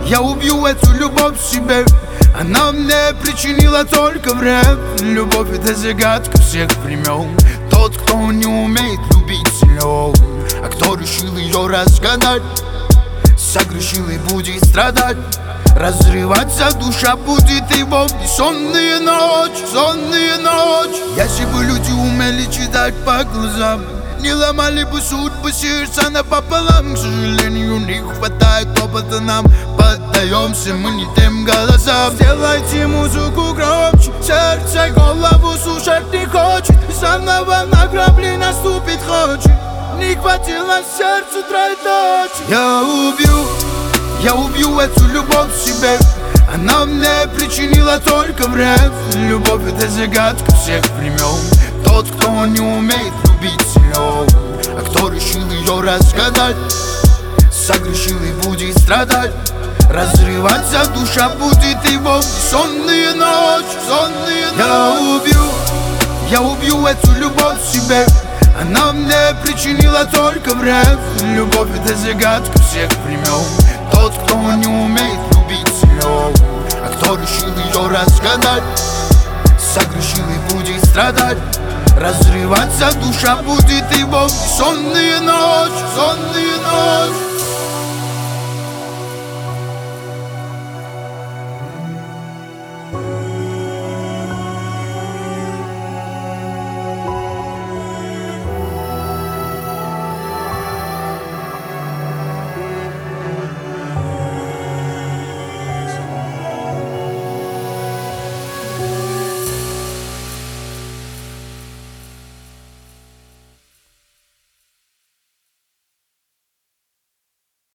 Я убью эту любовь в себе. Она мне причинила только вред. Любовь — это загадка всех времен. Тот, кто не умеет любить, силен. А кто решил ее разгадать, согрешил и будет страдать. Разрываться душа будет его. Бессонные ночи, сонные ночи. Если бы люди умели читать по глазам, не ломали бы судьбы сердца напополам. К сожалению, не хватает опыта нам. Поддаемся мы не тем голосам. Сделайте музыку громче, сердце голову слушать не хочет. Заново на грабли наступит хочет. Не хватило сердцу троеточие. Я убью эту любовь в себе. Она мне причинила только вред. Любовь — это загадка всех времен. Тот, кто не умеет любить, силен. А кто решил ее разгадать, согрешил и будет страдать. Разрываться душа будет его. Бессонные ночи, сонные ночи. Я убью эту любовь в себе. Она мне причинила только вред. Любовь — это загадка всех времен. Тот, кто не умеет любить, силен. А кто решил ее разгадать, согрешил и будет страдать. Разрываться душа будет его. Сонные ночи, сонные ночи.